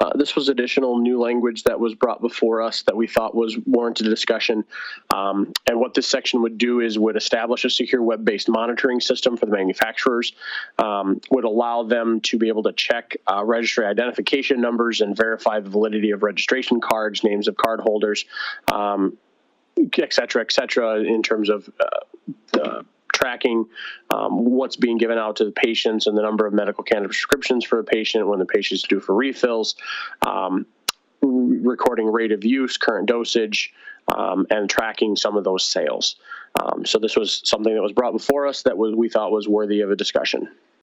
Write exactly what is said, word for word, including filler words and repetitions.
Uh, this was additional new language that was brought before us that we thought was warranted discussion. Um, and what this section would do is would establish a secure web-based monitoring system for the manufacturers, um, would allow them to be able to check uh, registry identification numbers and verify the validity of registration cards, names of card holders, um, et cetera, et cetera, in terms of uh, uh, tracking um, what's being given out to the patients and the number of medical cannabis prescriptions for a patient, when the patient's due for refills, um, recording rate of use, current dosage, um, and tracking some of those sales. Um, so this was something that was brought before us that was, we thought was worthy of a discussion.